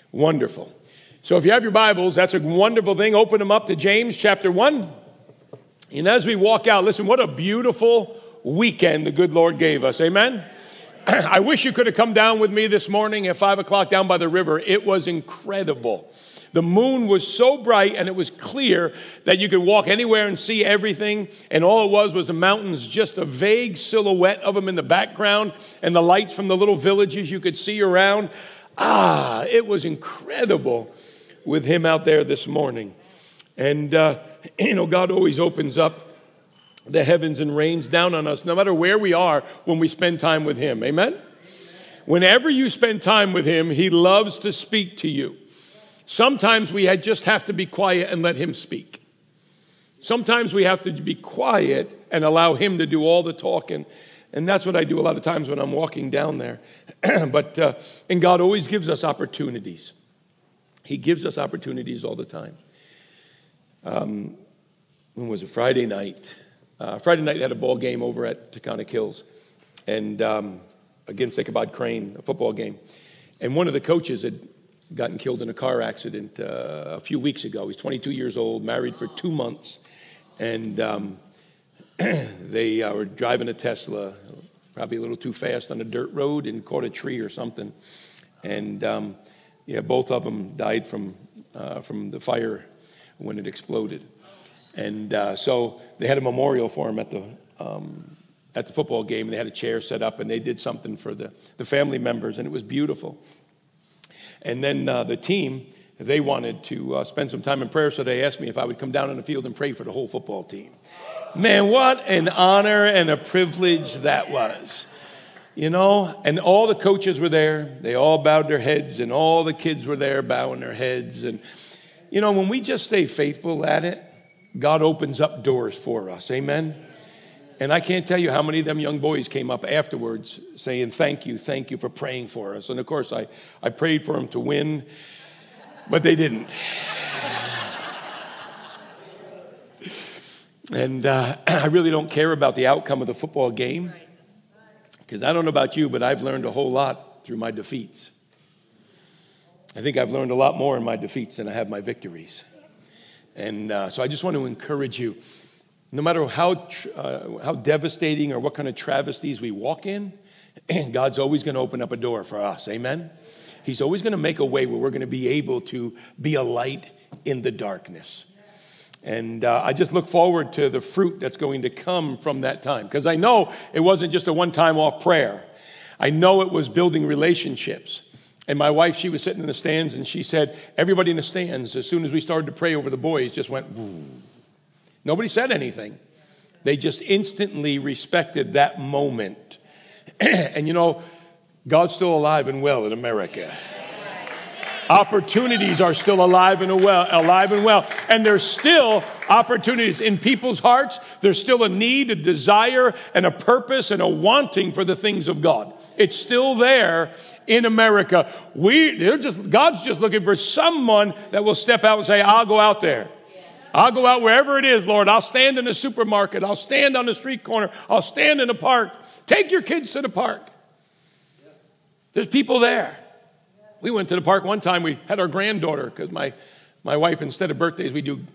Wonderful. So if you have your Bibles, that's a wonderful thing. Open them up to James chapter 1. And as we walk out, listen, what a beautiful weekend the good Lord gave us. Amen? I wish you could have come down with me this morning at 5 o'clock down by the river. It was incredible. The moon was so bright and it was clear that you could walk anywhere and see everything. And all it was the mountains, just a vague silhouette of them in the background and the lights from the little villages you could see around. It was incredible with him out there this morning. And, God always opens up the heavens and rains down on us, no matter where we are when we spend time with him. Amen? Whenever you spend time with him, he loves to speak to you. Sometimes we just have to be quiet and let him speak. Sometimes we have to be quiet and allow him to do all the talking. And that's what I do a lot of times when I'm walking down there. And God always gives us opportunities. He gives us opportunities all the time. When was it? Friday night. Friday night, they had a ball game over at Taconic Hills and against Ichabod Crane, a football game. And one of the coaches had gotten killed in a car accident a few weeks ago. He's 22 years old, married for 2 months. And they were driving a Tesla, probably a little too fast on a dirt road and caught a tree or something. And both of them died from the fire when it exploded. And so they had a memorial for him at the football game. And they had a chair set up, and they did something for the family members, and it was beautiful. And then the team, they wanted to spend some time in prayer, so they asked me if I would come down on the field and pray for the whole football team. Man, what an honor and a privilege that was. And all the coaches were there. They all bowed their heads, and all the kids were there bowing their heads. And, when we just stay faithful at it, God opens up doors for us. Amen? And I can't tell you how many of them young boys came up afterwards saying, thank you for praying for us. And, of course, I prayed for them to win, but they didn't. And I really don't care about the outcome of the football game, because I don't know about you, but I've learned a whole lot through my defeats. I think I've learned a lot more in my defeats than I have my victories. And so I just want to encourage you, no matter how devastating or what kind of travesties we walk in, God's always going to open up a door for us. Amen? He's always going to make a way where we're going to be able to be a light in the darkness. And I just look forward to the fruit that's going to come from that time, because I know it wasn't just a one-time off prayer. I know it was building relationships. And my wife, she was sitting in the stands, and she said, everybody in the stands, as soon as we started to pray over the boys, just went, woo. Nobody said anything. They just instantly respected that moment. And God's still alive and well in America. Opportunities are still alive and well. And there's still opportunities in people's hearts. There's still a need, a desire, and a purpose, and a wanting for the things of God. It's still there in America. God's just looking for someone that will step out and say, I'll go out there. I'll go out wherever it is, Lord. I'll stand in the supermarket. I'll stand on the street corner. I'll stand in the park. Take your kids to the park. There's people there. We went to the park one time. We had our granddaughter, because my wife, instead of birthdays, we do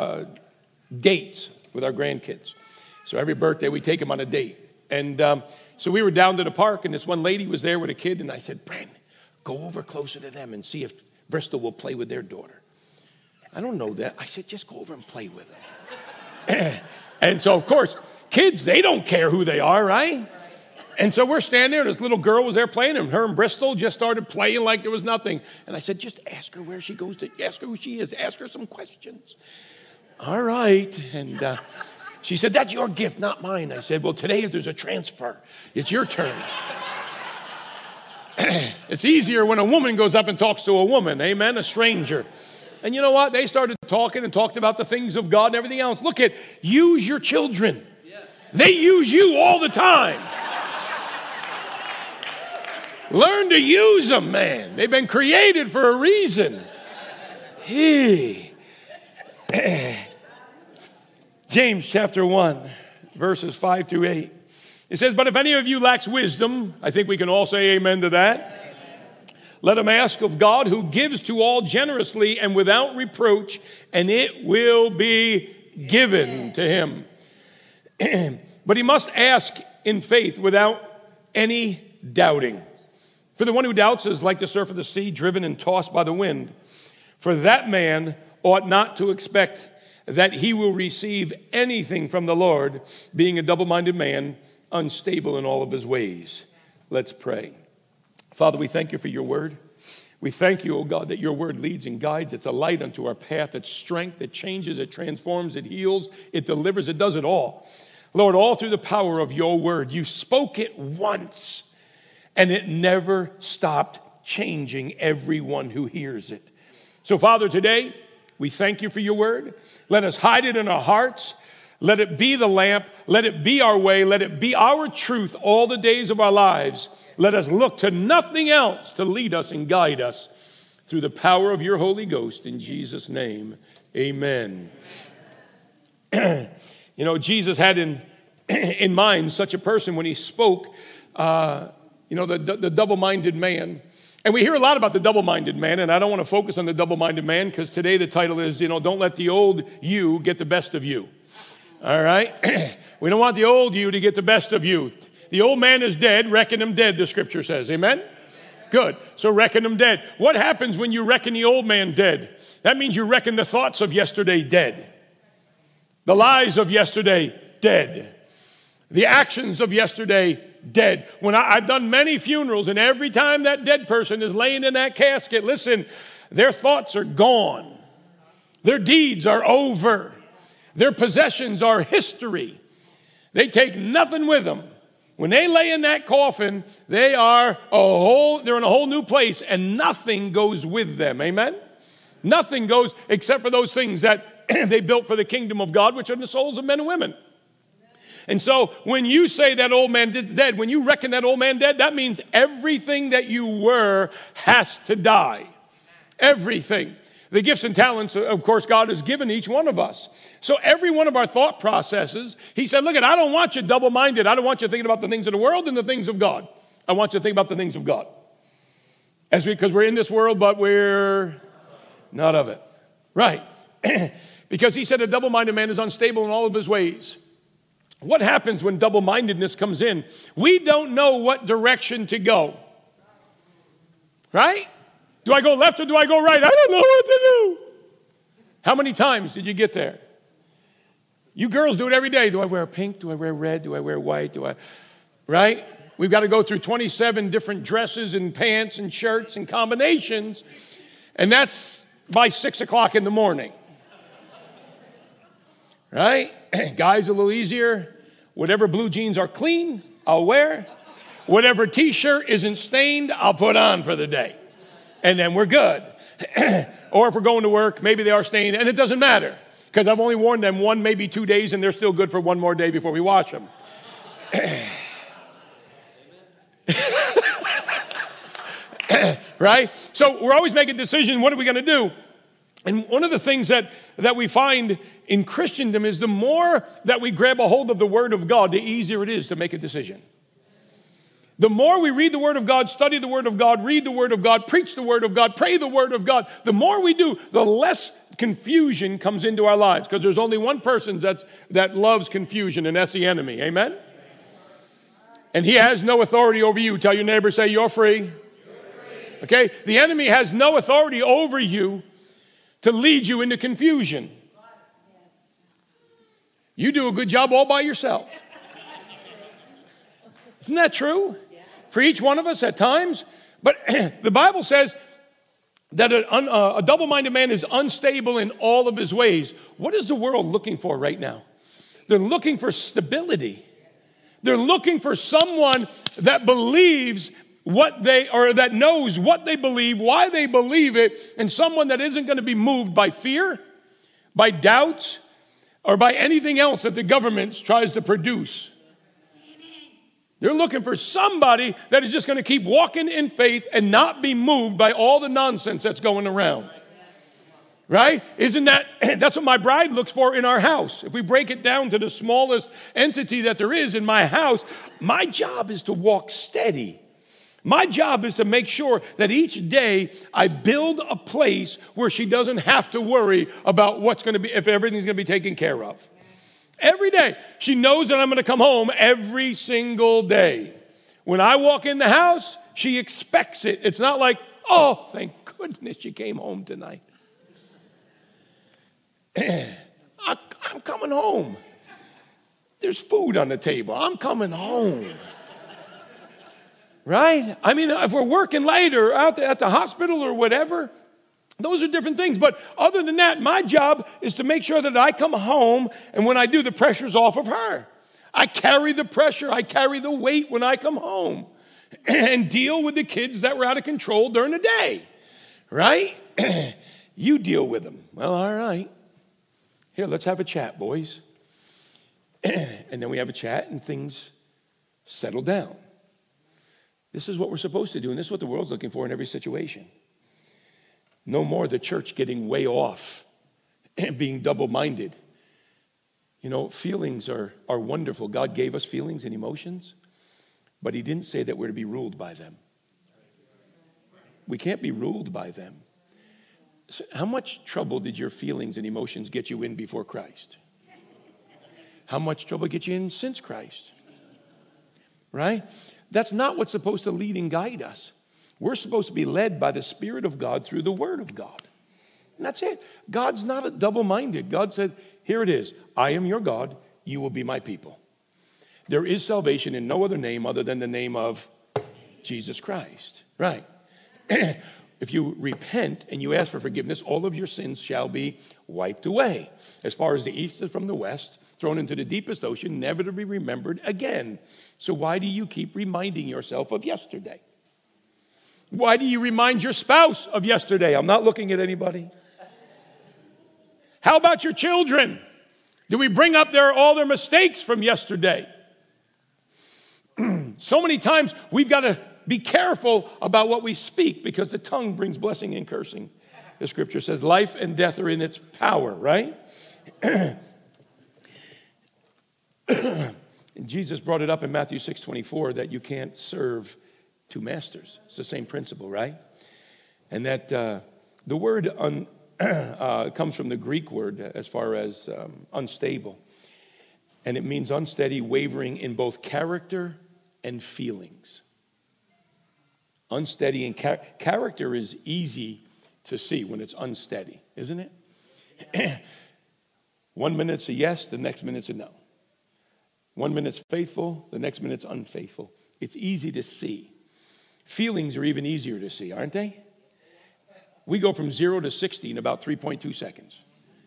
dates with our grandkids. So every birthday, we take them on a date. And so we were down to the park, and this one lady was there with a kid, and I said, Brandon, go over closer to them and see if Bristol will play with their daughter. I don't know that. I said, just go over and play with them. And so, of course, kids, they don't care who they are, right? And so we're standing there, and this little girl was there playing, and her and Bristol just started playing like there was nothing. And I said, just ask her where she goes to, ask her who she is, ask her some questions. All right. And she said, that's your gift, not mine. I said, well, today there's a transfer. It's your turn. It's easier when a woman goes up and talks to a woman, amen, a stranger. And you know what? They started talking and talked about the things of God and everything else. Look use your children. They use you all the time. Learn to use them, man. They've been created for a reason. James chapter 1, verses 5 through 8. It says, but if any of you lacks wisdom, I think we can all say amen to that. Let him ask of God, who gives to all generously and without reproach, and it will be given to him. But he must ask in faith without any doubting. For the one who doubts is like the surf of the sea, driven and tossed by the wind. For that man ought not to expect that he will receive anything from the Lord, being a double-minded man, unstable in all of his ways. Let's pray. Father, we thank you for your word. We thank you, O God, that your word leads and guides. It's a light unto our path. It's strength. It changes. It transforms. It heals. It delivers. It does it all. Lord, all through the power of your word, you spoke it once, and it never stopped changing everyone who hears it. So, Father, today, we thank you for your word. Let us hide it in our hearts. Let it be the lamp. Let it be our way. Let it be our truth all the days of our lives. Let us look to nothing else to lead us and guide us through the power of your Holy Ghost. In Jesus' name, amen. You know, Jesus had in mind such a person when he spoke, the double-minded man. And we hear a lot about the double-minded man, and I don't want to focus on the double-minded man because today the title is, don't let the old you get the best of you. All right? We don't want the old you to get the best of you. The old man is dead, reckon him dead, the scripture says. Amen? Good. So reckon him dead. What happens when you reckon the old man dead? That means you reckon the thoughts of yesterday dead. The lies of yesterday dead. The actions of yesterday dead. When I've done many funerals, and every time that dead person is laying in that casket, listen, their thoughts are gone. Their deeds are over. Their possessions are history. They take nothing with them. When they lay in that coffin, they're in a whole new place, and nothing goes with them. Amen? Nothing goes except for those things that they built for the kingdom of God, which are the souls of men and women. And so when you say that old man is dead, when you reckon that old man dead, that means everything that you were has to die. Everything. The gifts and talents, of course, God has given each one of us. So every one of our thought processes, he said, look, I don't want you double-minded. I don't want you thinking about the things of the world and the things of God. I want you to think about the things of God. Because we're in this world, but we're not of it. Right. Because he said a double-minded man is unstable in all of his ways. What happens when double-mindedness comes in? We don't know what direction to go. Right? Do I go left or do I go right? I don't know what to do. How many times did you get there? You girls do it every day. Do I wear pink? Do I wear red? Do I wear white? Right? We've got to go through 27 different dresses and pants and shirts and combinations. And that's by 6 o'clock in the morning. Right? Guys, a little easier. Whatever blue jeans are clean, I'll wear. Whatever t-shirt isn't stained, I'll put on for the day. And then we're good. Or if we're going to work, maybe they are stained, and it doesn't matter. Because I've only worn them 1, maybe 2 days, and they're still good for one more day before we wash them. Right? So we're always making decisions, what are we going to do? And one of the things that we find in Christendom is the more that we grab a hold of the Word of God, the easier it is to make a decision. The more we read the Word of God, study the Word of God, read the Word of God, preach the Word of God, pray the Word of God, the more we do, the less confusion comes into our lives. Because there's only one person that loves confusion, and that's the enemy. Amen? And he has no authority over you. Tell your neighbor, say, you're free. Okay? The enemy has no authority over you to lead you into confusion. You do a good job all by yourself. Isn't that true? For each one of us at times. But the Bible says that a double-minded man is unstable in all of his ways. What is the world looking for right now? They're looking for stability. They're looking for someone that believes that knows what they believe, why they believe it, and someone that isn't going to be moved by fear, by doubt, or by anything else that the government tries to produce. They're looking for somebody that is just going to keep walking in faith and not be moved by all the nonsense that's going around. Right? That's what my bride looks for in our house. If we break it down to the smallest entity that there is in my house, my job is to walk steady. My job is to make sure that each day I build a place where she doesn't have to worry about what's going to be, if everything's going to be taken care of. Every day. She knows that I'm going to come home every single day. When I walk in the house, she expects it. It's not like, oh, thank goodness you came home tonight. I'm coming home. There's food on the table. I'm coming home. Right? I mean, if we're working late or out at the hospital or whatever, those are different things. But other than that, my job is to make sure that I come home, and when I do, the pressure's off of her. I carry the pressure. I carry the weight when I come home and deal with the kids that were out of control during the day. Right? You deal with them. Well, all right. Here, let's have a chat, boys. And then we have a chat and things settle down. This is what we're supposed to do, and this is what the world's looking for in every situation. No more the church getting way off and being double-minded. You know, feelings are wonderful. God gave us feelings and emotions, but he didn't say that we're to be ruled by them. We can't be ruled by them. So how much trouble did your feelings and emotions get you in before Christ? How much trouble get you in since Christ? Right? That's not what's supposed to lead and guide us. We're supposed to be led by the Spirit of God through the Word of God. And that's it. God's not a double-minded. God said, here it is. I am your God. You will be my people. There is salvation in no other name other than the name of Jesus Christ. Right. If you repent and you ask for forgiveness, all of your sins shall be wiped away. As far as the east is from the west, thrown into the deepest ocean, never to be remembered again. So why do you keep reminding yourself of yesterday? Why do you remind your spouse of yesterday? I'm not looking at anybody. How about your children? Do we bring up all their mistakes from yesterday? So many times we've got to be careful about what we speak because the tongue brings blessing and cursing. The scripture says life and death are in its power, right? And Jesus brought it up in Matthew 6:24 that you can't serve two masters. It's the same principle, right? And that the word comes from the Greek word as far as unstable. And it means unsteady, wavering in both character and feelings. Unsteady and character is easy to see when it's unsteady, isn't it? 1 minute's a yes, the next minute's a no. 1 minute's faithful, the next minute's unfaithful. It's easy to see. Feelings are even easier to see, aren't they? We go from 0 to 60 in about 3.2 seconds.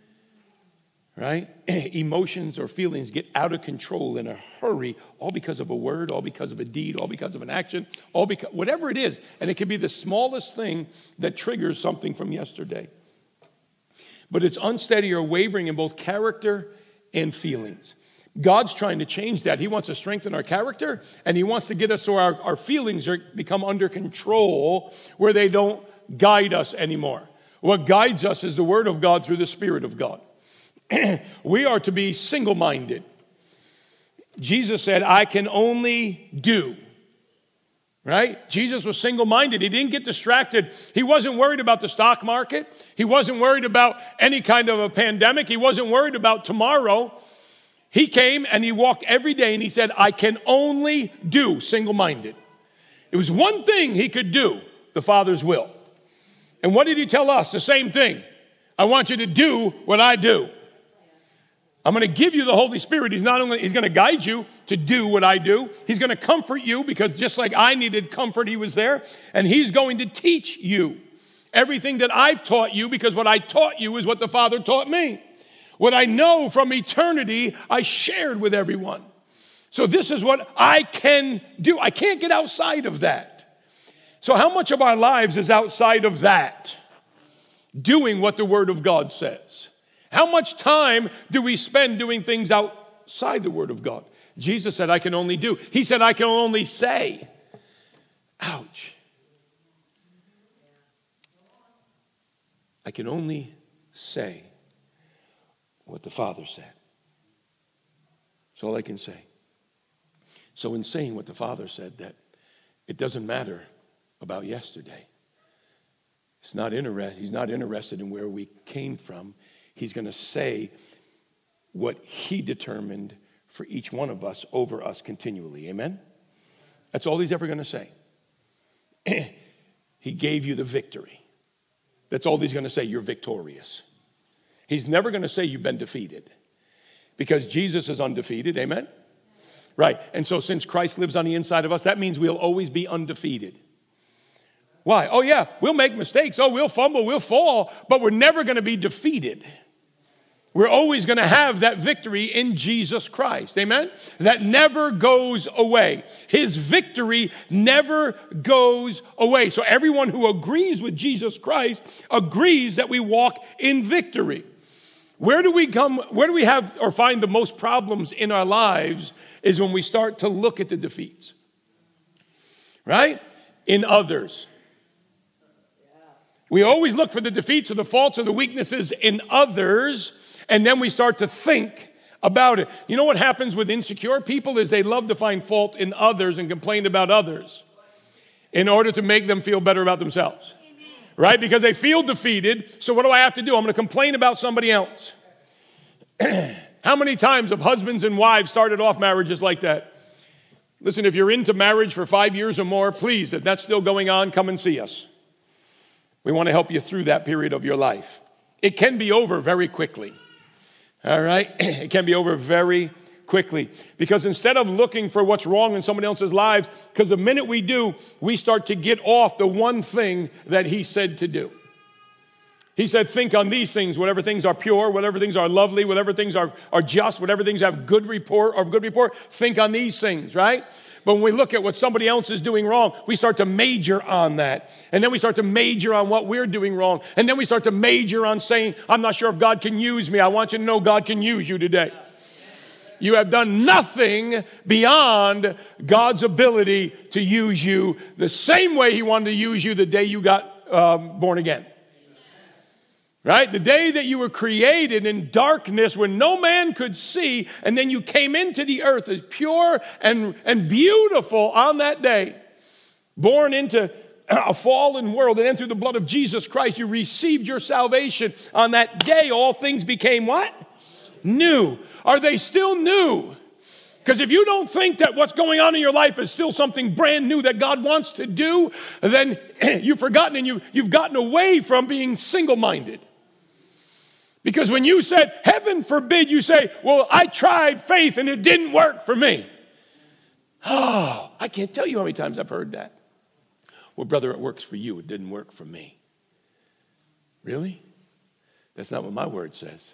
Right? Emotions or feelings get out of control in a hurry, all because of a word, all because of a deed, all because of an action, all because whatever it is. And it can be the smallest thing that triggers something from yesterday. But it's unsteady or wavering in both character and feelings. God's trying to change that. He wants to strengthen our character, and he wants to get us so our feelings become under control where they don't guide us anymore. What guides us is the Word of God through the Spirit of God. We are to be single-minded. Jesus said, I can only do. Right? Jesus was single-minded. He didn't get distracted. He wasn't worried about the stock market. He wasn't worried about any kind of a pandemic. He wasn't worried about tomorrow. He came and he walked every day and he said, I can only do, single-minded. It was one thing he could do, the Father's will. And what did he tell us? The same thing. I want you to do what I do. I'm going to give you the Holy Spirit. He's going to guide you to do what I do. He's going to comfort you because just like I needed comfort, he was there. And he's going to teach you everything that I've taught you because what I taught you is what the Father taught me. What I know from eternity, I shared with everyone. So this is what I can do. I can't get outside of that. So how much of our lives is outside of that? Doing what the Word of God says. How much time do we spend doing things outside the Word of God? Jesus said, I can only do. He said, I can only say. Ouch. I can only say what the Father said. That's all I can say. So in saying what the Father said, that It doesn't matter about yesterday. He's not interested in where we came from. He's going to say what he determined for each one of us over us continually. Amen? That's all he's ever going to say. He gave you the victory. That's all he's going to say. You're victorious. He's never going to say you've been defeated, because Jesus is undefeated. Amen? Right. And so since Christ lives on the inside of us, that means we'll always be undefeated. Why? Oh, yeah, we'll make mistakes. Oh, we'll fumble, we'll fall, but we're never going to be defeated. We're always going to have that victory in Jesus Christ. Amen? That never goes away. His victory never goes away. So everyone who agrees with Jesus Christ agrees that we walk in victory. Where do we have or find the most problems in our lives is when we start to look at the defeats. Right? In others. We always look for the defeats or the faults or the weaknesses in others, and then we start to think about it. You know what happens with insecure people is they love to find fault in others and complain about others in order to make them feel better about themselves. Right? Because they feel defeated, so what do I have to do? I'm going to complain about somebody else. How many times have husbands and wives started off marriages like that? Listen, if you're into marriage for 5 years or more, please, if that's still going on, come and see us. We want to help you through that period of your life. It can be over very quickly. All right? It can be over very quickly. Because instead of looking for what's wrong in someone else's lives, because the minute we do, we start to get off the one thing that he said to do. He said, think on these things, whatever things are pure, whatever things are lovely, whatever things are just, whatever things have good report, think on these things, right? But when we look at what somebody else is doing wrong, we start to major on that. And then we start to major on what we're doing wrong. And then we start to major on saying, I'm not sure if God can use me. I want you to know God can use you today. You have done nothing beyond God's ability to use you the same way he wanted to use you the day you got born again. Right? The day that you were created in darkness where no man could see, and then you came into the earth as pure and beautiful on that day, born into a fallen world, and then through the blood of Jesus Christ, you received your salvation. On that day, all things became what? New. Are they still new? Because if you don't think that what's going on in your life is still something brand new that God wants to do, then you've forgotten and you've gotten away from being single-minded. Because when you said, heaven forbid, you say, well, I tried faith and it didn't work for me. Oh, I can't tell you how many times I've heard that. Well, brother, it works for you. It didn't work for me. Really? That's not what my word says.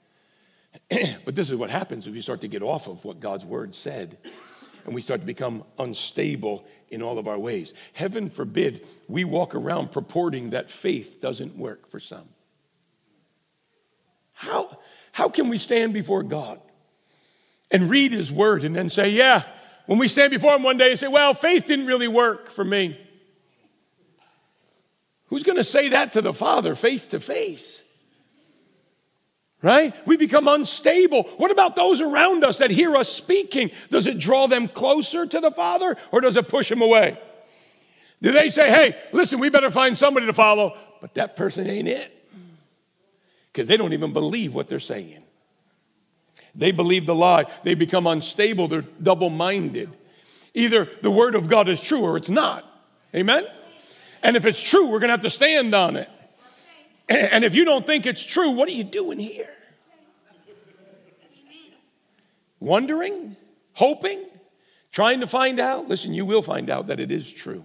But this is what happens if we start to get off of what God's word said and we start to become unstable in all of our ways. Heaven forbid we walk around purporting that faith doesn't work for some. How can we stand before God and read his word and then say, yeah, when we stand before him one day and say, well, faith didn't really work for me. Who's going to say that to the Father face to face? Right? We become unstable. What about those around us that hear us speaking? Does it draw them closer to the Father or does it push them away? Do they say, hey, listen, we better find somebody to follow, but that person ain't it? Because they don't even believe what they're saying. They believe the lie. They become unstable. They're double-minded. Either the word of God is true or it's not. Amen? And if it's true, we're going to have to stand on it. And if you don't think it's true, what are you doing here? Wondering? Hoping? Trying to find out? Listen, you will find out that it is true.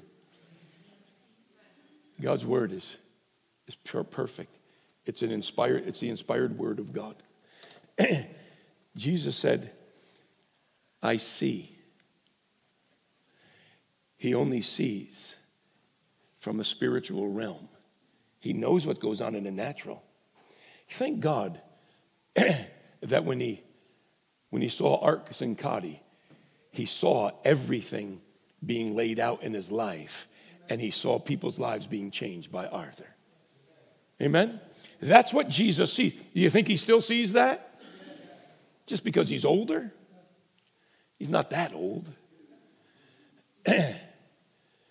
God's word is pure, perfect. It's the inspired word of God. Jesus said, I see. He only sees from a spiritual realm. He knows what goes on in the natural. Thank God that when he saw Arcus and Cody, he saw everything being laid out in his life, and he saw people's lives being changed by Arthur. Amen? That's what Jesus sees. Do you think he still sees that? Just because he's older? He's not that old.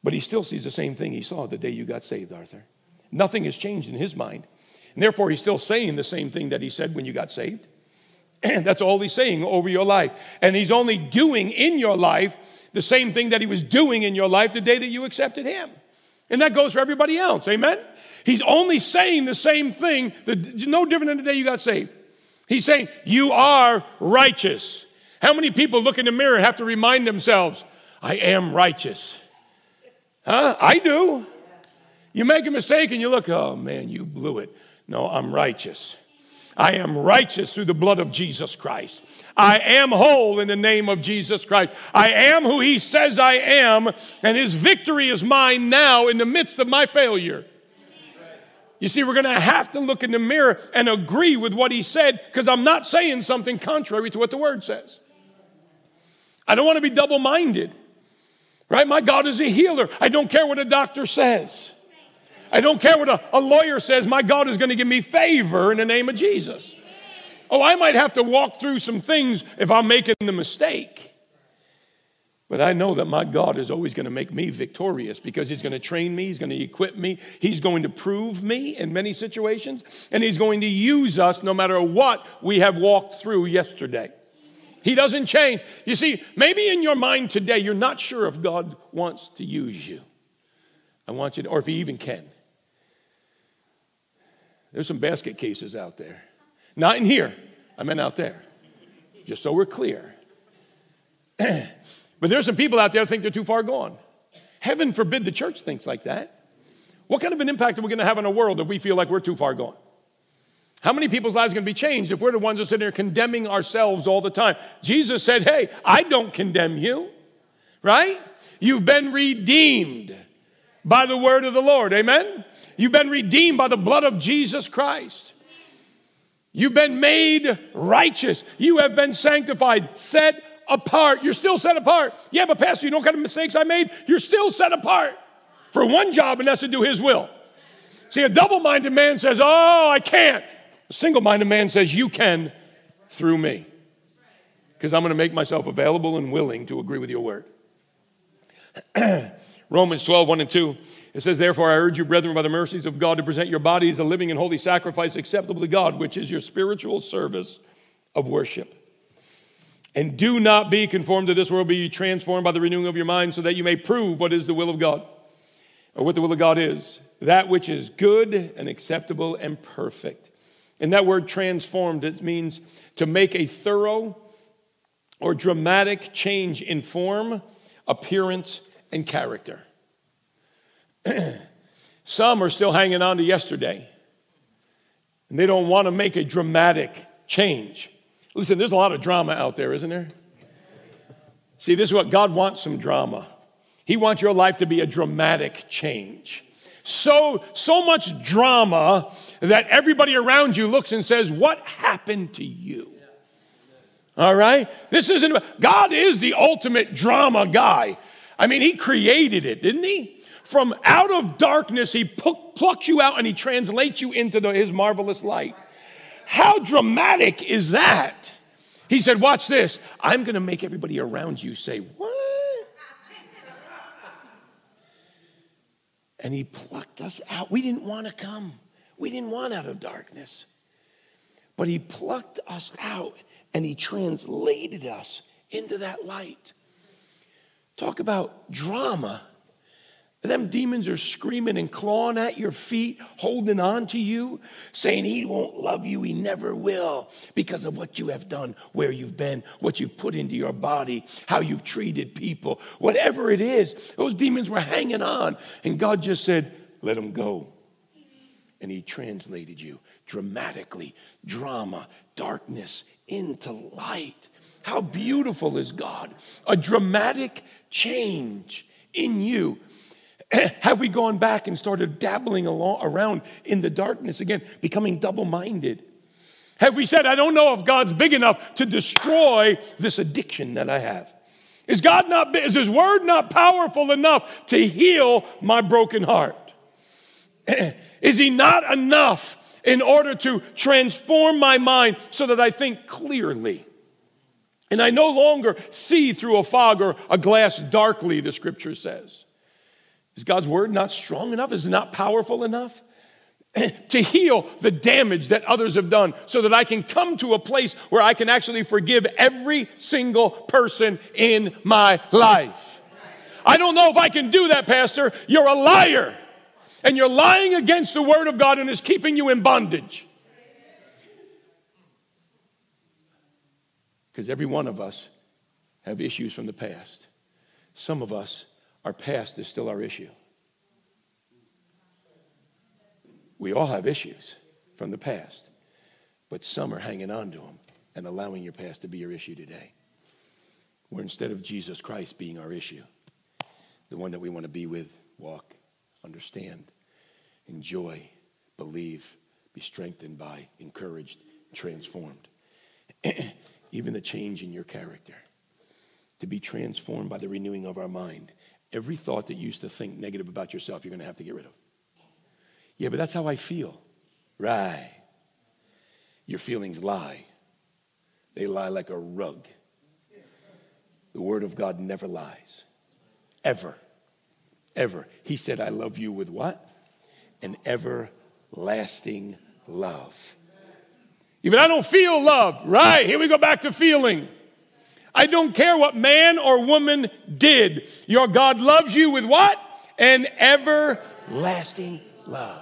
But he still sees the same thing he saw the day you got saved, Arthur. Nothing has changed in his mind. And therefore, he's still saying the same thing that he said when you got saved. And that's all he's saying over your life. And he's only doing in your life the same thing that he was doing in your life the day that you accepted him. And that goes for everybody else. Amen? He's only saying the same thing, no different than the day you got saved. He's saying, you are righteous. How many people look in the mirror and have to remind themselves, I am righteous? Huh? I do. You make a mistake and you look, oh man, you blew it. No, I'm righteous. I am righteous through the blood of Jesus Christ. I am whole in the name of Jesus Christ. I am who he says I am, and his victory is mine now in the midst of my failure. You see, we're going to have to look in the mirror and agree with what he said, because I'm not saying something contrary to what the word says. I don't want to be double-minded, right? My God is a healer. I don't care what a doctor says. I don't care what a lawyer says. My God is going to give me favor in the name of Jesus. Oh, I might have to walk through some things if I'm making the mistake. But I know that my God is always going to make me victorious, because he's going to train me. He's going to equip me. He's going to prove me in many situations. And he's going to use us no matter what we have walked through yesterday. He doesn't change. You see, maybe in your mind today, you're not sure if God wants to use you. I want you to, or if he even can. There's some basket cases out there. Not in here. I meant out there. Just so we're clear. But there's some people out there that think they're too far gone. Heaven forbid the church thinks like that. What kind of an impact are we going to have on the world if we feel like we're too far gone? How many people's lives are going to be changed if we're the ones that sit there condemning ourselves all the time? Jesus said, hey, I don't condemn you, right? You've been redeemed by the word of the Lord, amen? You've been redeemed by the blood of Jesus Christ. You've been made righteous. You have been sanctified, set apart. You're still set apart. Yeah, but Pastor, you know what kind of mistakes I made? You're still set apart for one job, and that's to do his will. See, a double-minded man says, oh, I can't. A single-minded man says, you can through me, because I'm going to make myself available and willing to agree with your word. Romans 12, 1 and 2, it says, therefore I urge you, brethren, by the mercies of God, to present your bodies a living and holy sacrifice acceptable to God, which is your spiritual service of worship. And do not be conformed to this world, be ye transformed by the renewing of your mind, so that you may prove what is the will of God, or what the will of God is, that which is good and acceptable and perfect. And that word transformed, it means to make a thorough or dramatic change in form, appearance, and character. Some are still hanging on to yesterday, and they don't want to make a dramatic change. Listen, there's a lot of drama out there, isn't there? See, this is what God wants, some drama. He wants your life to be a dramatic change. So much drama that everybody around you looks and says, what happened to you? All right? This isn't, God is the ultimate drama guy. I mean, he created it, didn't he? From out of darkness, he plucks you out and he translates you into his marvelous light. How dramatic is that? He said, watch this. I'm going to make everybody around you say, what? And he plucked us out. We didn't want to come. We didn't want out of darkness. But he plucked us out and he translated us into that light. Talk about drama. Them demons are screaming and clawing at your feet, holding on to you, saying he won't love you, he never will, because of what you have done, where you've been, what you've put into your body, how you've treated people. Whatever it is, those demons were hanging on. And God just said, let them go. And he translated you dramatically, drama, darkness into light. How beautiful is God? A dramatic change in you. Have we gone back and started dabbling around in the darkness again, becoming double-minded? Have we said, I don't know if God's big enough to destroy this addiction that I have? Is his word not powerful enough to heal my broken heart? Is he not enough in order to transform my mind so that I think clearly? And I no longer see through a fog or a glass darkly, the scripture says. Is God's word not strong enough? Is it not powerful enough to heal the damage that others have done so that I can come to a place where I can actually forgive every single person in my life? I don't know if I can do that, Pastor. You're a liar. And you're lying against the word of God and is keeping you in bondage. Because every one of us have issues from the past. Some of us, our past is still our issue. We all have issues from the past, but some are hanging on to them and allowing your past to be your issue today. Where instead of Jesus Christ being our issue, the one that we want to be with, walk, understand, enjoy, believe, be strengthened by, encouraged, transformed. Even the change in your character. To be transformed by the renewing of our mind. Every thought that you used to think negative about yourself, you're going to have to get rid of. Yeah, but that's how I feel. Right. Your feelings lie. They lie like a rug. The word of God never lies. Ever. Ever. He said, I love you with what? An everlasting love. Even I don't feel loved. Right. Here we go back to feeling. I don't care what man or woman did. Your God loves you with what? An everlasting love.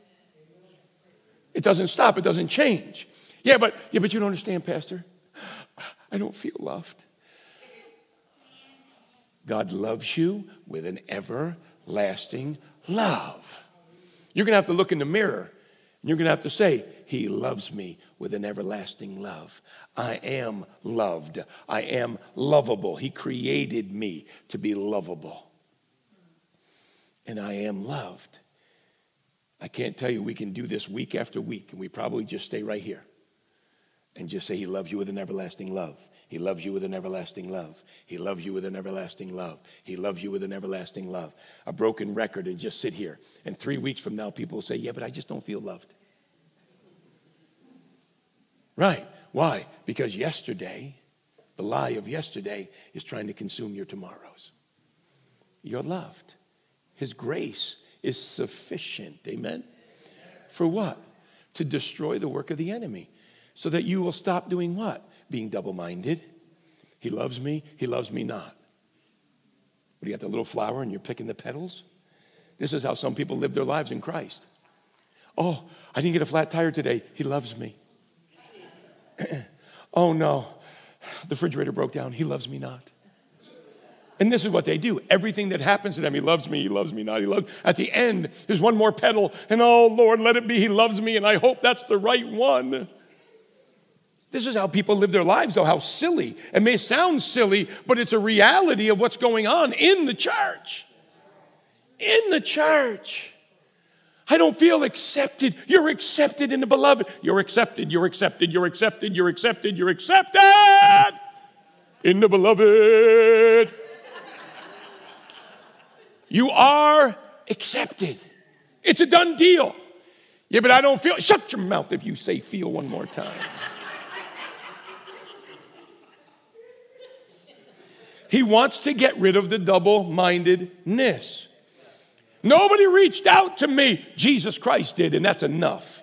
It doesn't stop. It doesn't change. Yeah, but you don't understand, Pastor. I don't feel loved. God loves you with an everlasting love. You're going to have to look in the mirror. And you're going to have to say, he loves me with an everlasting love. I am loved. I am lovable. He created me to be lovable. And I am loved. I can't tell you, we can do this week after week, and we probably just stay right here and just say, he loves you with an everlasting love. He loves you with an everlasting love. He loves you with an everlasting love. He loves you with an everlasting love. A broken record and just sit here. And 3 weeks from now, people will say, yeah, but I just don't feel loved. Right. Why? Because yesterday, the lie of yesterday is trying to consume your tomorrows. You're loved. His grace is sufficient. Amen? For what? To destroy the work of the enemy. So that you will stop doing what? Being double-minded. He loves me not. What, do you got the little flower and you're picking the petals? This is how some people live their lives in Christ. Oh, I didn't get a flat tire today. He loves me. Oh no, the refrigerator broke down. He loves me not. And this is what they do. Everything that happens to them, he loves me not. He loves. At the end, there's one more petal, and oh Lord, let it be. He loves me, and I hope that's the right one. This is how people live their lives, though. How silly. It may sound silly, but it's a reality of what's going on in the church. In the church. I don't feel accepted. You're accepted in the beloved. You're accepted. You're accepted. You're accepted. You're accepted. You're accepted in the beloved. You are accepted. It's a done deal. Yeah, but I don't feel. Shut your mouth if you say feel one more time. He wants to get rid of the double-mindedness. Nobody reached out to me. Jesus Christ did, and that's enough.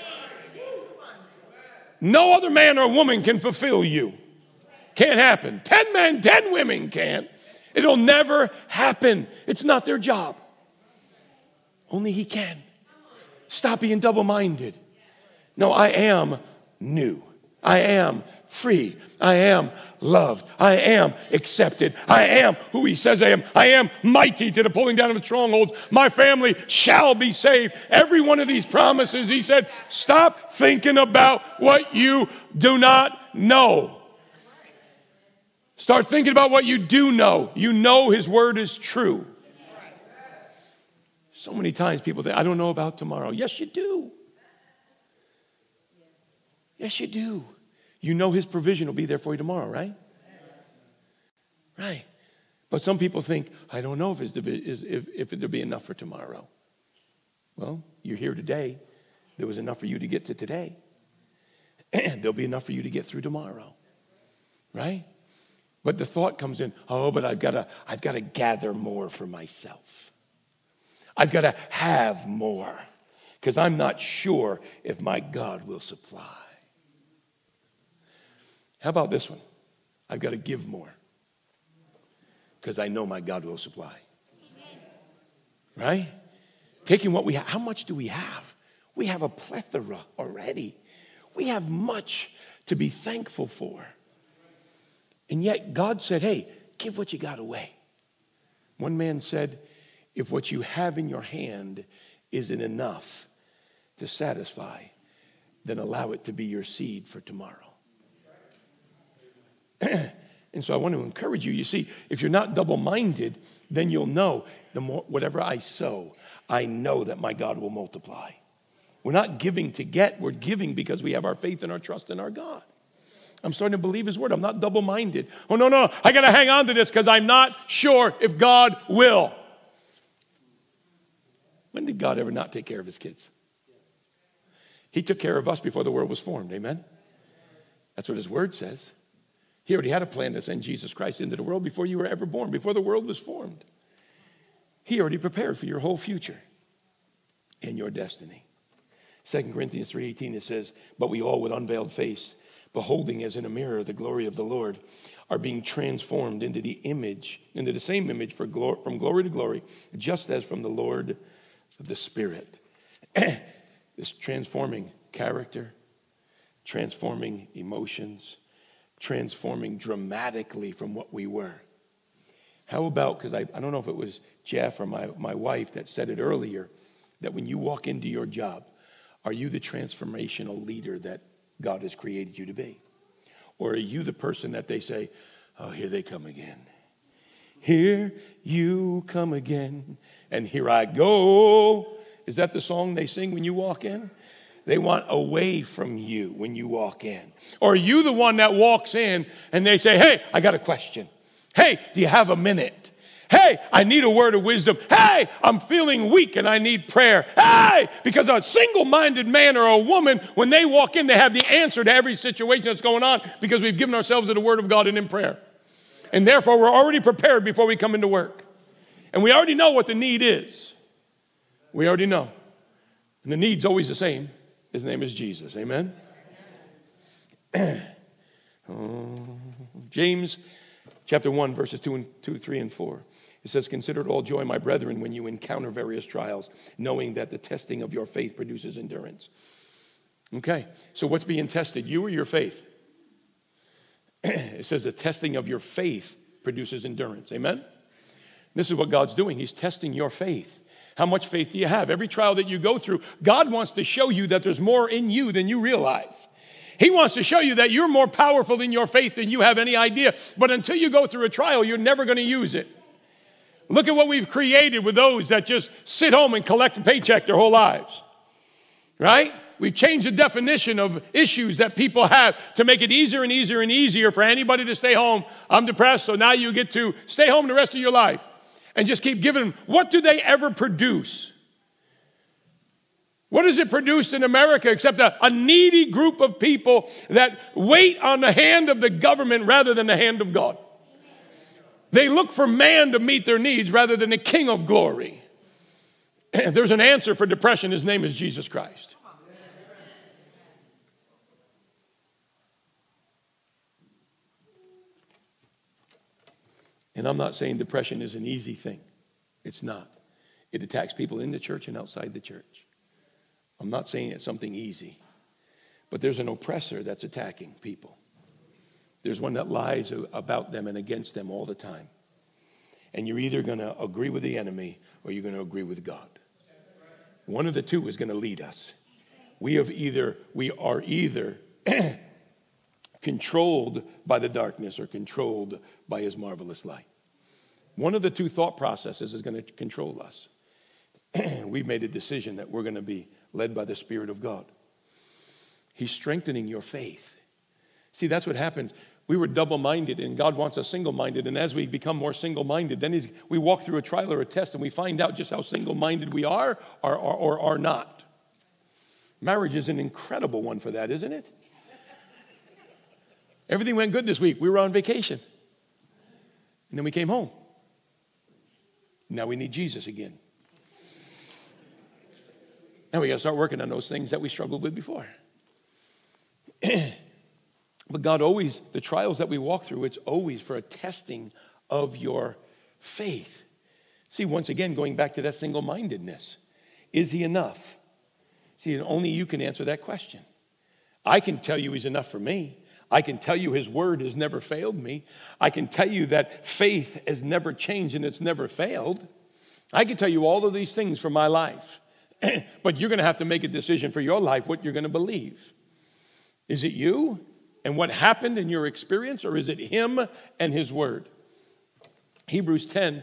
No other man or woman can fulfill you. Can't happen. 10 men, 10 women can't. It'll never happen. It's not their job. Only he can. Stop being double-minded. No, I am new. I am free. I am loved. I am accepted. I am who he says I am. I am mighty to the pulling down of strongholds. My family shall be saved. Every one of these promises, he said, stop thinking about what you do not know. Start thinking about what you do know. You know his word is true. So many times people think, I don't know about tomorrow. Yes, you do. Yes, you do. You know his provision will be there for you tomorrow, right? Right. But some people think, I don't know if there'll be enough for tomorrow. Well, you're here today. There was enough for you to get to today. There'll be enough for you to get through tomorrow. Right? But the thought comes in, oh, but I've got to gather more for myself. I've got to have more because I'm not sure if my God will supply. How about this one? I've got to give more because I know my God will supply. Right? Taking what we have. How much do we have? We have a plethora already. We have much to be thankful for. And yet God said, hey, give what you got away. One man said, if what you have in your hand isn't enough to satisfy, then allow it to be your seed for tomorrow. And so I want to encourage you. You see, if you're not double-minded, then you'll know the more, whatever I sow, I know that my God will multiply. We're not giving to get. We're giving because we have our faith and our trust in our God. I'm starting to believe his word. I'm not double-minded. Oh, no, I got to hang on to this because I'm not sure if God will. When did God ever not take care of his kids? He took care of us before the world was formed. Amen? That's what his word says. He already had a plan to send Jesus Christ into the world before you were ever born, before the world was formed. He already prepared for your whole future and your destiny. 2 Corinthians 3:18, it says, but we all with unveiled face, beholding as in a mirror the glory of the Lord, are being transformed into the same image from glory to glory, just as from the Lord the Spirit. This transforming character, transforming emotions, transforming dramatically from what we were. How about, because I don't know if it was Jeff or my wife that said it earlier, that when you walk into your job, are you the transformational leader that God has created you to be? Or are you the person that they say, oh, here they come again. Here you come again, and here I go. Is that the song they sing when you walk in? They want away from you when you walk in. Or are you the one that walks in and they say, hey, I got a question. Hey, do you have a minute? Hey, I need a word of wisdom. Hey, I'm feeling weak and I need prayer. Hey, because a single-minded man or a woman, when they walk in, they have the answer to every situation that's going on because we've given ourselves to the word of God and in prayer. And therefore, we're already prepared before we come into work. And we already know what the need is. We already know. And the need's always the same. His name is Jesus. Amen? James chapter 1, verses 2, 3, and 4. It says, consider it all joy, my brethren, when you encounter various trials, knowing that the testing of your faith produces endurance. Okay, so what's being tested? You or your faith? It says the testing of your faith produces endurance. Amen? This is what God's doing. He's testing your faith. How much faith do you have? Every trial that you go through, God wants to show you that there's more in you than you realize. He wants to show you that you're more powerful in your faith than you have any idea. But until you go through a trial, you're never going to use it. Look at what we've created with those that just sit home and collect a paycheck their whole lives. Right? We've changed the definition of issues that people have to make it easier and easier and easier for anybody to stay home. I'm depressed, so now you get to stay home the rest of your life. And just keep giving them. What do they ever produce? What does it produce in America except a needy group of people that wait on the hand of the government rather than the hand of God? They look for man to meet their needs rather than the King of glory. There's an answer for depression. His name is Jesus Christ. And I'm not saying depression is an easy thing. It's not. It attacks people in the church and outside the church. I'm not saying it's something easy. But there's an oppressor that's attacking people. There's one that lies about them and against them all the time. And you're either going to agree with the enemy or you're going to agree with God. One of the two is going to lead us. We are either controlled by the darkness or controlled by his marvelous light. One of the two thought processes is going to control us. We've made a decision that we're going to be led by the Spirit of God. He's strengthening your faith. See, that's what happens. We were double-minded, and God wants us single-minded. And as we become more single-minded, then we walk through a trial or a test, and we find out just how single-minded we are or are not. Marriage is an incredible one for that, isn't it? Everything went good this week. We were on vacation. And then we came home. Now we need Jesus again. And we got to start working on those things that we struggled with before. But God always, the trials that we walk through, it's always for a testing of your faith. See, once again, going back to that single-mindedness. Is he enough? See, and only you can answer that question. I can tell you he's enough for me. I can tell you his word has never failed me. I can tell you that faith has never changed and it's never failed. I can tell you all of these things for my life. But you're going to have to make a decision for your life what you're going to believe. Is it you and what happened in your experience, or is it him and his word? Hebrews 10.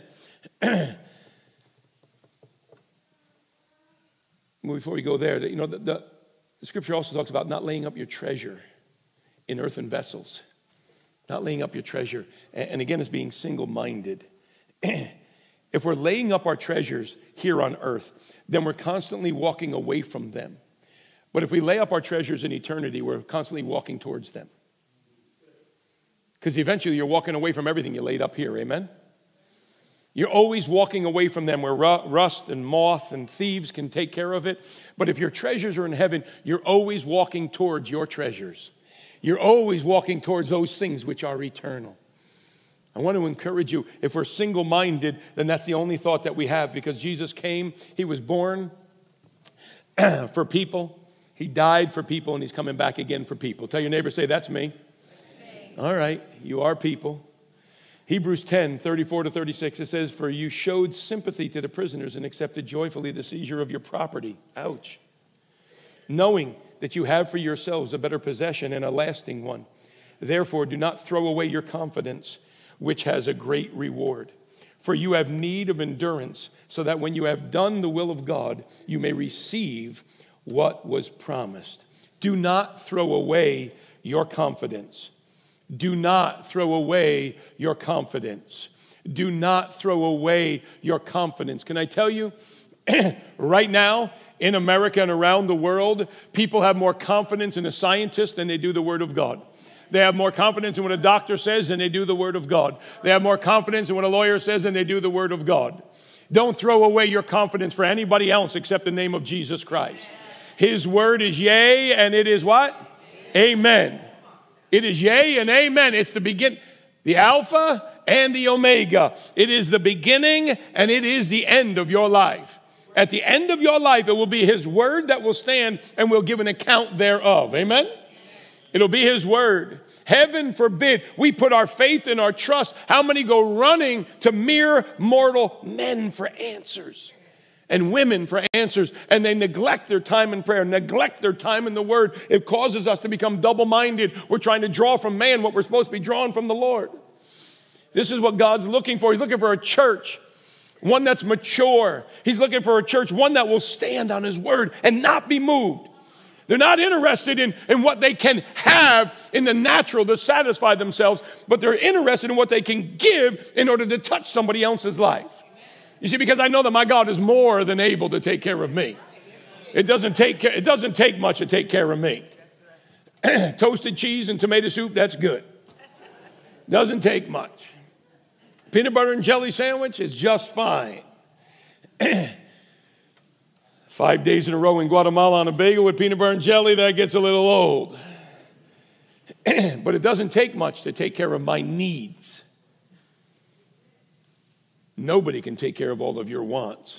Before we go there, the scripture also talks about not laying up your treasure in earthen vessels. Not laying up your treasure. And again, it's being single-minded. If we're laying up our treasures here on earth, then we're constantly walking away from them. But if we lay up our treasures in eternity, we're constantly walking towards them. Because eventually you're walking away from everything you laid up here, amen? You're always walking away from them where rust and moth and thieves can take care of it. But if your treasures are in heaven, you're always walking towards your treasures. You're always walking towards those things which are eternal. I want to encourage you, if we're single-minded, then that's the only thought that we have, because Jesus came, he was born for people, he died for people, and he's coming back again for people. Tell your neighbor, say, that's me. That's me. All right, you are people. Hebrews 10, 34 to 36, it says, for you showed sympathy to the prisoners and accepted joyfully the seizure of your property. Ouch. Knowing that you have for yourselves a better possession and a lasting one. Therefore, do not throw away your confidence, which has a great reward. For you have need of endurance, so that when you have done the will of God, you may receive what was promised. Do not throw away your confidence. Do not throw away your confidence. Do not throw away your confidence. Can I tell you, right now, in America and around the world, people have more confidence in a scientist than they do the Word of God. They have more confidence in what a doctor says than they do the Word of God. They have more confidence in what a lawyer says than they do the Word of God. Don't throw away your confidence for anybody else except the name of Jesus Christ. His word is yea, and it is what? Amen. It is yea and amen. It's the begin, the Alpha and the Omega. It is the beginning and it is the end of your life. At the end of your life, it will be his word that will stand and will give an account thereof. Amen? It'll be his word. Heaven forbid we put our faith and our trust. How many go running to mere mortal men for answers and women for answers, and they neglect their time in prayer, neglect their time in the word? It causes us to become double-minded. We're trying to draw from man what we're supposed to be drawing from the Lord. This is what God's looking for. He's looking for a church, one that's mature. He's looking for a church, one that will stand on his word and not be moved. They're not interested in what they can have in the natural to satisfy themselves, but they're interested in what they can give in order to touch somebody else's life. You see, because I know that my God is more than able to take care of me. It doesn't take much to take care of me. Toasted cheese and tomato soup, that's good. Doesn't take much. Peanut butter and jelly sandwich is just fine. 5 days in a row in Guatemala on a bagel with peanut butter and jelly, that gets a little old. But it doesn't take much to take care of my needs. Nobody can take care of all of your wants.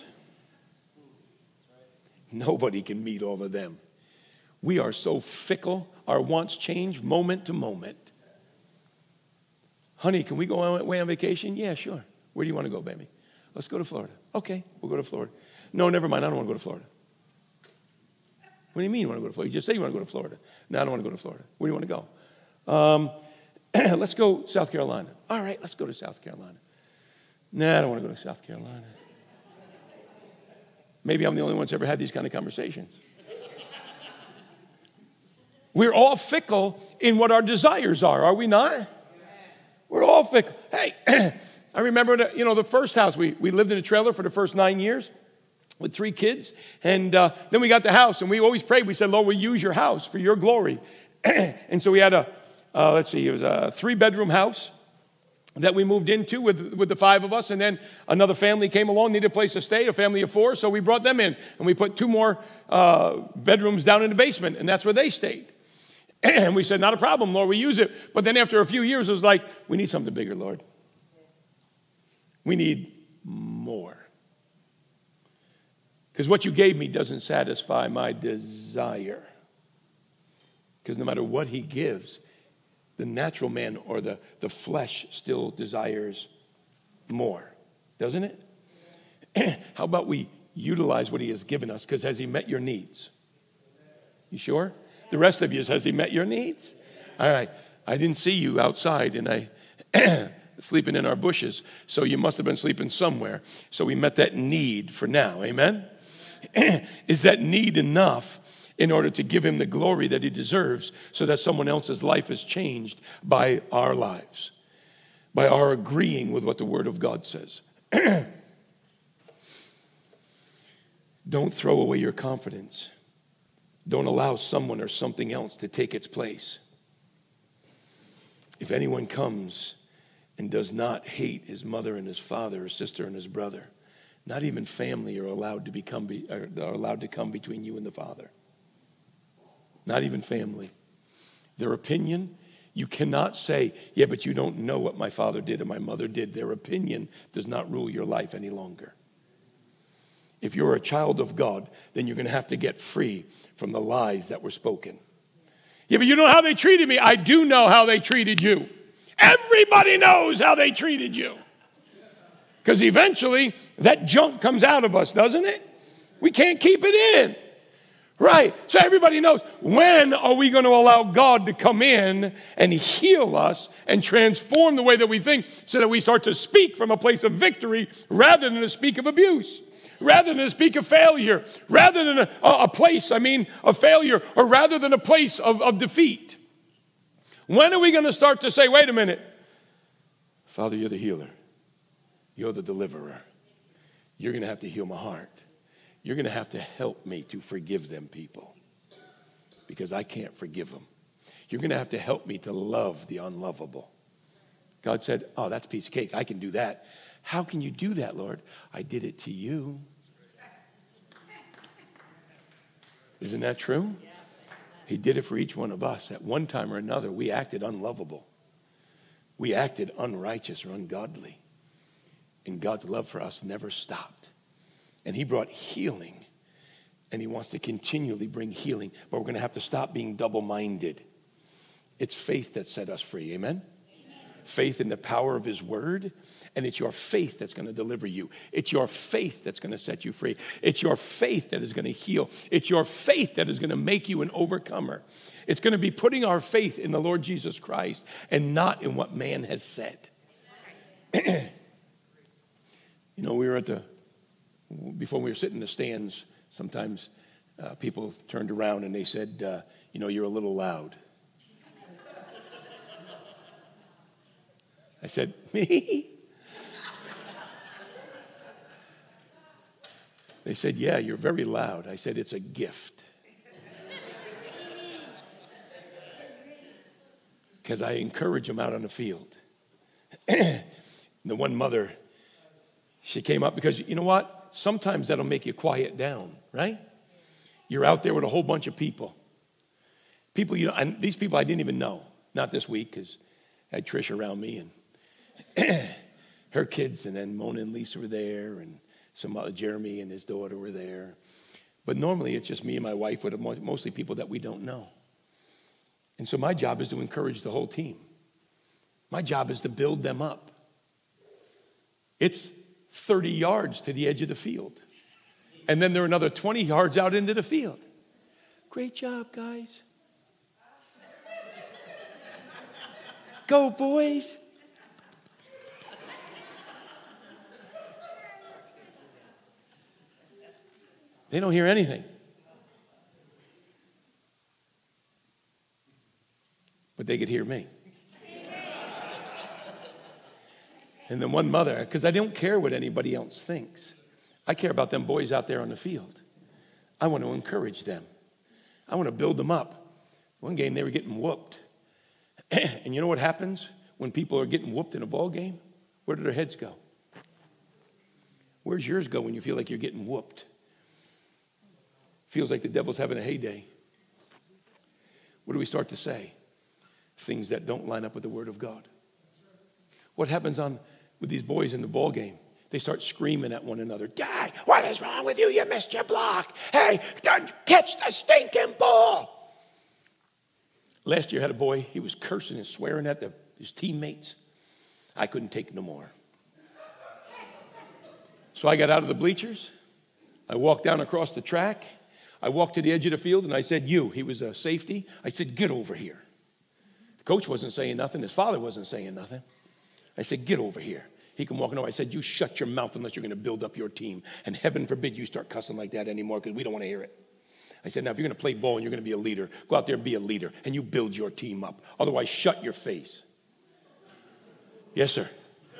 Nobody can meet all of them. We are so fickle. Our wants change moment to moment. Honey, can we go away on vacation? Yeah, sure. Where do you want to go, baby? Let's go to Florida. Okay, we'll go to Florida. No, never mind. I don't want to go to Florida. What do you mean you want to go to Florida? You just said you want to go to Florida. No, I don't want to go to Florida. Where do you want to go? Let's go South Carolina. All right, let's go to South Carolina. No, I don't want to go to South Carolina. Maybe I'm the only one that's ever had these kind of conversations. We're all fickle in what our desires are we not? We're all fickle. Hey, I remember the first house. We lived in a trailer for the first 9 years with 3 kids. And then we got the house, and we always prayed. We said, Lord, we'll use your house for your glory. And so we had it was a 3-bedroom house. that we moved into with the 5 of us, and then another family came along, needed a place to stay, a family of 4, so we brought them in, and we put 2 more bedrooms down in the basement, and that's where they stayed. And we said, not a problem, Lord, we use it. But then after a few years, it was like, we need something bigger, Lord. We need more. Because what you gave me doesn't satisfy my desire. Because no matter what he gives, the natural man or the flesh still desires more, doesn't it? How about we utilize what he has given us? Because has he met your needs? You sure? The rest of you, has he met your needs? All right. I didn't see you outside, and I sleeping in our bushes, so you must have been sleeping somewhere. So we met that need for now. Amen? Is that need enough in order to give him the glory that he deserves so that someone else's life is changed by our lives, by our agreeing with what the Word of God says? Don't throw away your confidence. Don't allow someone or something else to take its place. If anyone comes and does not hate his mother and his father, his sister and his brother, not even family are allowed to come between you and the Father. Not even family. Their opinion, you cannot say, yeah, but you don't know what my father did or my mother did. Their opinion does not rule your life any longer. If you're a child of God, then you're going to have to get free from the lies that were spoken. Yeah, but you know how they treated me. I do know how they treated you. Everybody knows how they treated you. Because eventually, that junk comes out of us, doesn't it? We can't keep it in. Right. So everybody knows, when are we going to allow God to come in and heal us and transform the way that we think so that we start to speak from a place of victory rather than to speak of abuse? Rather than to speak of failure, rather than a place, of failure, or rather than a place of defeat. When are we going to start to say, wait a minute, Father, you're the healer. You're the deliverer. You're going to have to heal my heart. You're going to have to help me to forgive them people because I can't forgive them. You're going to have to help me to love the unlovable. God said, oh, that's a piece of cake. I can do that. How can you do that, Lord? I did it to you. Isn't that true? He did it for each one of us. At one time or another, we acted unlovable. We acted unrighteous or ungodly. And God's love for us never stopped. And he brought healing. And he wants to continually bring healing. But we're going to have to stop being double-minded. It's faith that set us free. Amen? Faith in the power of his word, and it's your faith that's going to deliver you. It's your faith that's going to set you free. It's your faith that is going to heal. It's your faith that is going to make you an overcomer. It's going to be putting our faith in the Lord Jesus Christ and not in what man has said. We were before we were sitting in the stands, sometimes people turned around and they said, you're a little loud. I said, me? They said, yeah, you're very loud. I said, it's a gift. Because I encourage them out on the field. The one mother, she came up because, you know what? Sometimes that'll make you quiet down, right? You're out there with a whole bunch of people. People, and these people I didn't even know. Not this week, because I had Trish around me, and her kids, and then Mona and Lisa were there, and Jeremy and his daughter were there. But normally it's just me and my wife with mostly people that we don't know. And so my job is to encourage the whole team. My job is to build them up. It's 30 yards to the edge of the field. And then there are another 20 yards out into the field. Great job, guys. Go, boys. They don't hear anything. But they could hear me. And then one mother, because I don't care what anybody else thinks. I care about them boys out there on the field. I want to encourage them. I want to build them up. One game they were getting whooped. And you know what happens when people are getting whooped in a ball game? Where do their heads go? Where's yours go when you feel like you're getting whooped? Feels like the devil's having a heyday. What do we start to say? Things that don't line up with the Word of God. What happens with these boys in the ball game? They start screaming at one another. Dad, what is wrong with you? You missed your block. Hey, catch the stinking ball. Last year I had a boy, he was cursing and swearing at his teammates. I couldn't take no more. So I got out of the bleachers. I walked down across the track. I walked to the edge of the field and I said, he was a safety. I said, get over here. The coach wasn't saying nothing. His father wasn't saying nothing. I said, get over here. He come walking over. I said, you shut your mouth unless you're going to build up your team. And heaven forbid you start cussing like that anymore because we don't want to hear it. I said, now if you're going to play ball and you're going to be a leader, go out there and be a leader and you build your team up. Otherwise, shut your face. Yes, sir.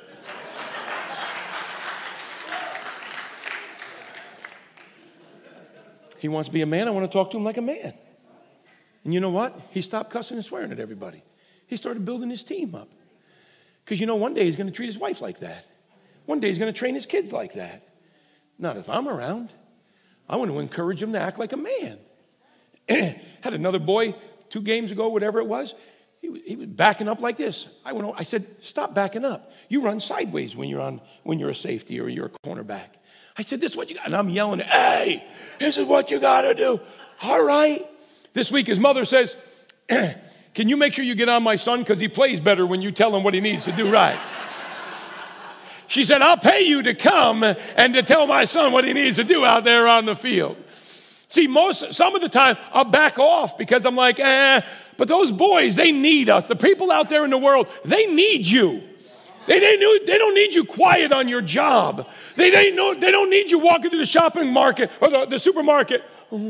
He wants to be a man. I want to talk to him like a man. And you know what? He stopped cussing and swearing at everybody. He started building his team up. Because one day he's going to treat his wife like that. One day he's going to train his kids like that. Not if I'm around. I want to encourage him to act like a man. Had another boy 2 games ago, whatever it was. He was backing up like this. I said, stop backing up. You run sideways when you're a safety or you're a cornerback. I said, this is what you got. And I'm yelling, hey, this is what you got to do. All right. This week his mother says, can you make sure you get on my son? Because he plays better when you tell him what he needs to do right. She said, I'll pay you to come and to tell my son what he needs to do out there on the field. See, some of the time I'll back off because I'm like, but those boys, they need us. The people out there in the world, they need you. They don't need you quiet on your job. They don't need you walking through the shopping market or the supermarket.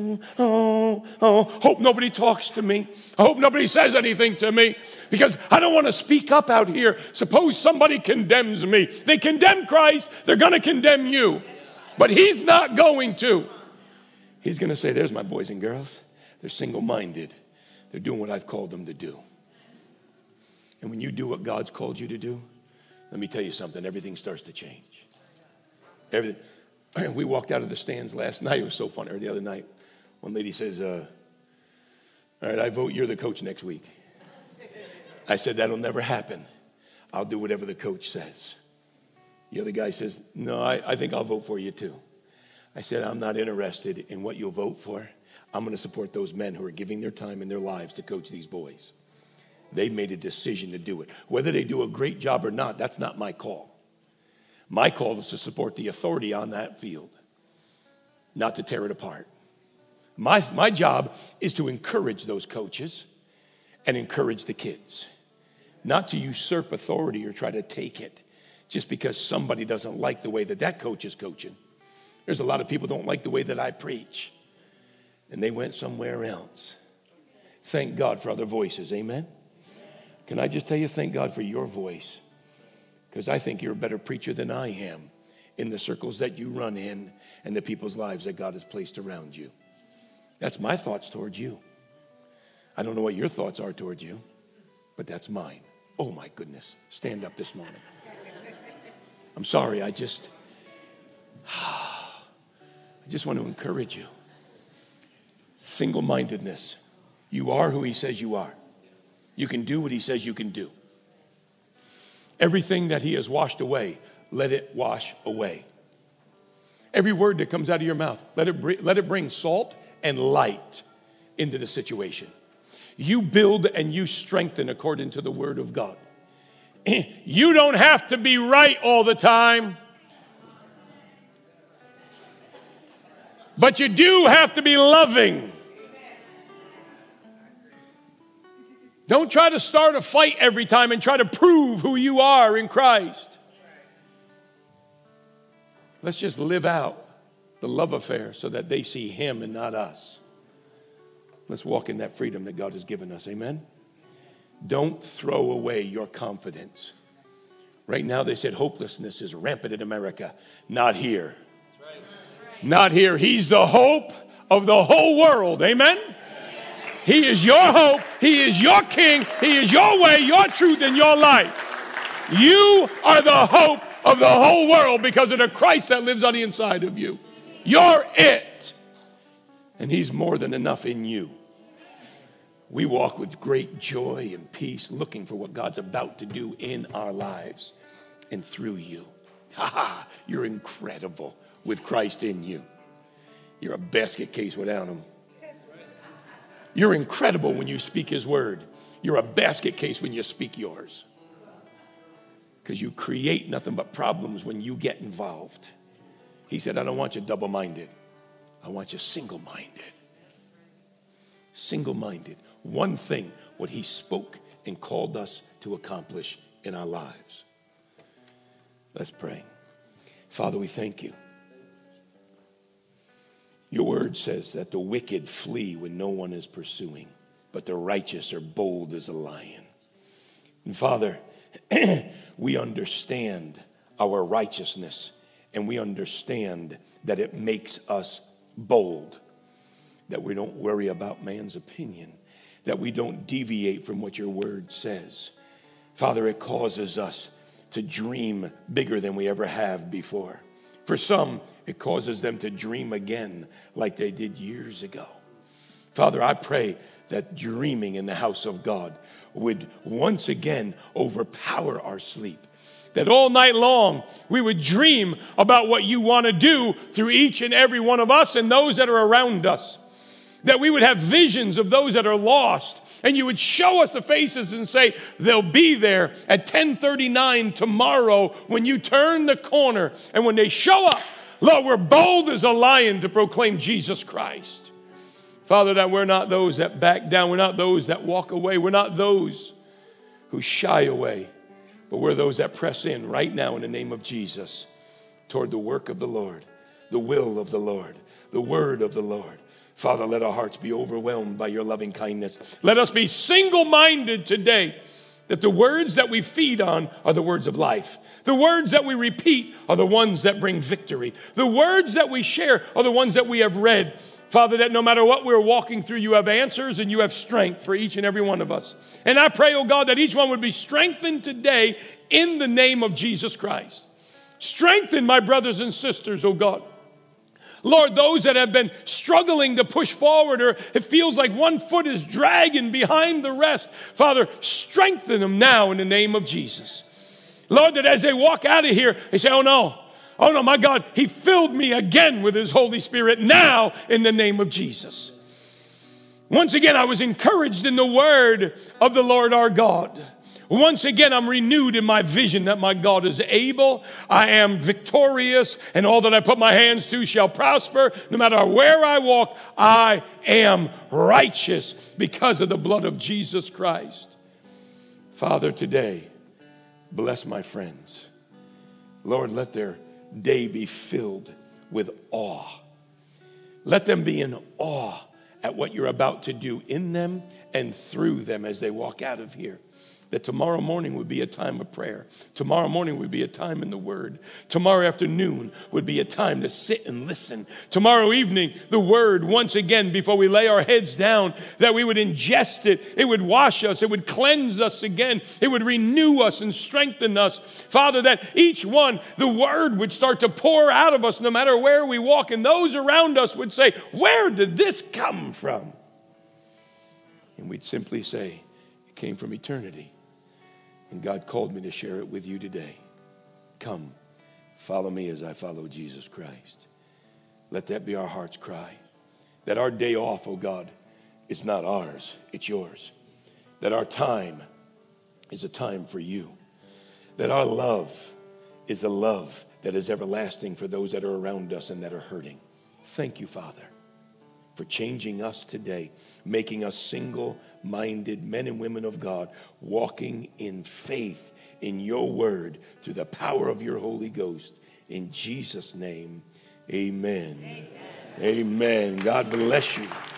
Hope nobody talks to me. I hope nobody says anything to me because I don't want to speak up out here. Suppose somebody condemns me. They condemn Christ, they're going to condemn you. But he's not going to. He's going to say, there's my boys and girls. They're single-minded. They're doing what I've called them to do. And when you do what God's called you to do, let me tell you something, everything starts to change. Everything. We walked out of the stands last night. It was so funny. Or the other night, one lady says, all right, I vote you're the coach next week. I said, that'll never happen. I'll do whatever the coach says. The other guy says, no, I think I'll vote for you too. I said, I'm not interested in what you'll vote for. I'm going to support those men who are giving their time and their lives to coach these boys. They made a decision to do it. Whether they do a great job or not, that's not my call. My call is to support the authority on that field, not to tear it apart. My job is to encourage those coaches and encourage the kids, not to usurp authority or try to take it just because somebody doesn't like the way that coach is coaching. There's a lot of people who don't like the way that I preach, and they went somewhere else. Thank God for other voices, amen? Can I just tell you, thank God for your voice, because I think you're a better preacher than I am in the circles that you run in and the people's lives that God has placed around you. That's my thoughts towards you. I don't know what your thoughts are towards you, but that's mine. Oh my goodness, stand up this morning. I'm sorry, I just want to encourage you. Single-mindedness. You are who he says you are. You can do what he says you can do. Everything that he has washed away, let it wash away. Every word that comes out of your mouth, let it bring salt and light into the situation. You build and you strengthen according to the word of God. You don't have to be right all the time. But you do have to be loving. Don't try to start a fight every time and try to prove who you are in Christ. Let's just live out the love affair so that they see him and not us. Let's walk in that freedom that God has given us. Amen? Don't throw away your confidence. Right now they said hopelessness is rampant in America. Not here. Not here. He's the hope of the whole world. Amen? He is your hope. He is your king. He is your way, your truth, and your life. You are the hope of the whole world because of the Christ that lives on the inside of you. You're it. And he's more than enough in you. We walk with great joy and peace, looking for what God's about to do in our lives and through you. You're incredible with Christ in you. You're a basket case without him. You're incredible when you speak his word. You're a basket case when you speak yours. Because you create nothing but problems when you get involved. He said, I don't want you double-minded. I want you single-minded. Single-minded. One thing, what he spoke and called us to accomplish in our lives. Let's pray. Father, we thank you. Your word says that the wicked flee when no one is pursuing, but the righteous are bold as a lion. And Father, we understand our righteousness, and we understand that it makes us bold, that we don't worry about man's opinion, that we don't deviate from what your word says. Father, it causes us to dream bigger than we ever have before. For some, it causes them to dream again like they did years ago. Father, I pray that dreaming in the house of God would once again overpower our sleep. That all night long we would dream about what you want to do through each and every one of us and those that are around us. That we would have visions of those that are lost. And you would show us the faces and say, they'll be there at 10:39 tomorrow when you turn the corner. And when they show up, Lord, we're bold as a lion to proclaim Jesus Christ. Father, that we're not those that back down. We're not those that walk away. We're not those who shy away. But we're those that press in right now in the name of Jesus toward the work of the Lord, the will of the Lord, the word of the Lord. Father, let our hearts be overwhelmed by your loving kindness. Let us be single-minded today, that the words that we feed on are the words of life. The words that we repeat are the ones that bring victory. The words that we share are the ones that we have read. Father, that no matter what we're walking through, you have answers and you have strength for each and every one of us. And I pray, oh God, that each one would be strengthened today in the name of Jesus Christ. Strengthen my brothers and sisters, oh God. Lord, those that have been struggling to push forward, or it feels like one foot is dragging behind the rest, Father, strengthen them now in the name of Jesus. Lord, that as they walk out of here, they say, oh no, my God, he filled me again with his Holy Spirit now in the name of Jesus. Once again, I was encouraged in the word of the Lord our God. Once again, I'm renewed in my vision that my God is able. I am victorious, and all that I put my hands to shall prosper. No matter where I walk, I am righteous because of the blood of Jesus Christ. Father, today, bless my friends. Lord, let their day be filled with awe. Let them be in awe at what you're about to do in them and through them as they walk out of here. That tomorrow morning would be a time of prayer. Tomorrow morning would be a time in the Word. Tomorrow afternoon would be a time to sit and listen. Tomorrow evening, the Word, once again, before we lay our heads down, that we would ingest it. It would wash us. It would cleanse us again. It would renew us and strengthen us. Father, that each one, the Word would start to pour out of us no matter where we walk. And those around us would say, where did this come from? And we'd simply say, it came from eternity. And God called me to share it with you today. Come, follow me as I follow Jesus Christ. Let that be our heart's cry. That our day off, oh God, is not ours, it's yours. That our time is a time for you. That our love is a love that is everlasting for those that are around us and that are hurting. Thank you, Father, for changing us today, making us single-minded men and women of God, walking in faith in your word through the power of your Holy Ghost. In Jesus' name, amen. Amen. Amen. God bless you.